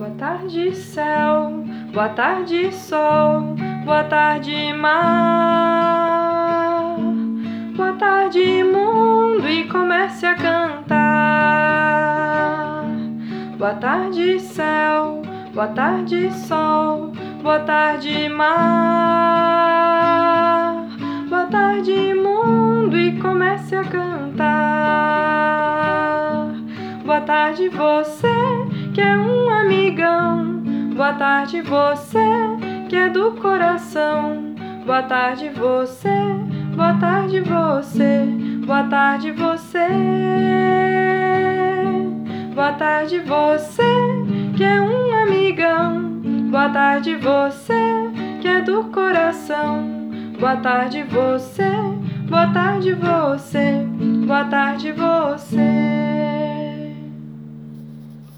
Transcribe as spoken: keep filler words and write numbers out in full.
Boa tarde, céu. Boa tarde, sol. Boa tarde, mar. Boa tarde, mundo, e comece a cantar. Boa tarde, céu. Boa tarde, sol. Boa tarde, mar. Boa tarde, mundo, e comece a cantar. Boa tarde, você que é um amigão. Boa tarde, você que é do coração. Boa tarde, você. Boa tarde, você. Boa tarde, você. Boa tarde, você que é um amigão. Boa tarde, você que é do coração. Boa tarde, você. Boa tarde, você. Boa tarde, você.